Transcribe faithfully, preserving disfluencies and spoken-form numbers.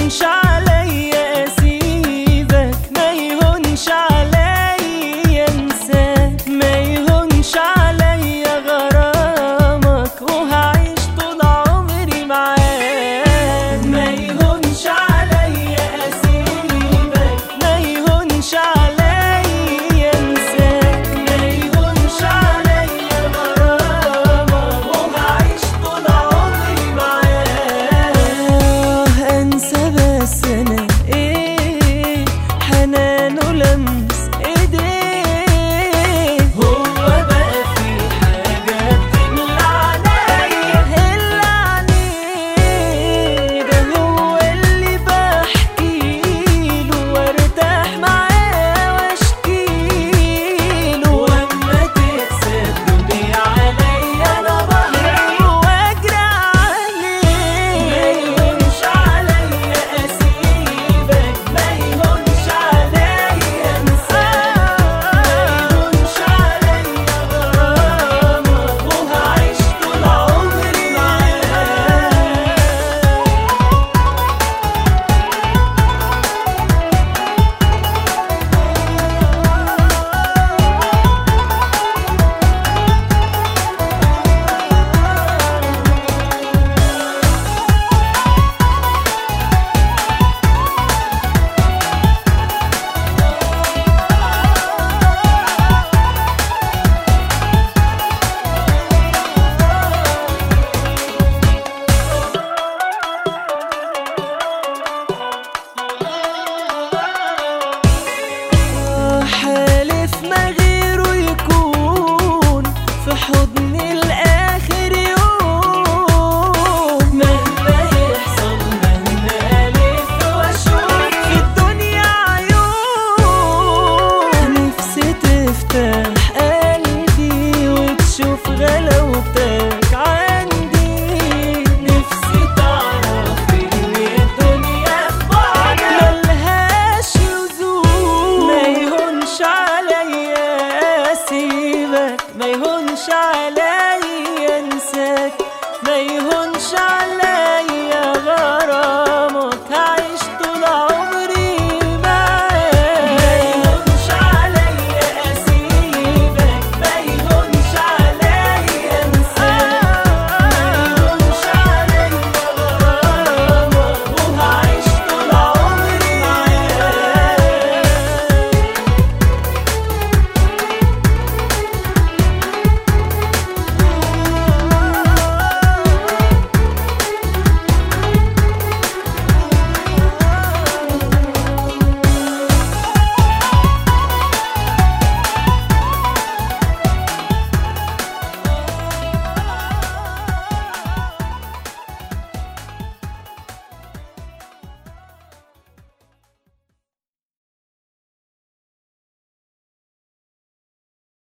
يهونش عليا اسيبك، ما يهونش عليا انساك، ما يهونش عليا غرامك، وهعيش طول عمري معاك. ما يهونش عليا اسيبك، ما يهونش عليا انساك، ما يهونش عليا غرامك، وهعيش طول عمري معاك. انسى بس انا ايه حنان ولمس ايديه، هو بقى في حاجة بتملى عينيا الا عينيه، ده هو اللي بحكيله وارتاح معاه واشكيله، واما تقسى الدنيا عليا انا بهرب واجري عليه. ما يهونش عليا اسيبك، ما يهونش عليا انساك، ما يهونش عليا غرامك، وهعيش طول عمري معاك. حالف ما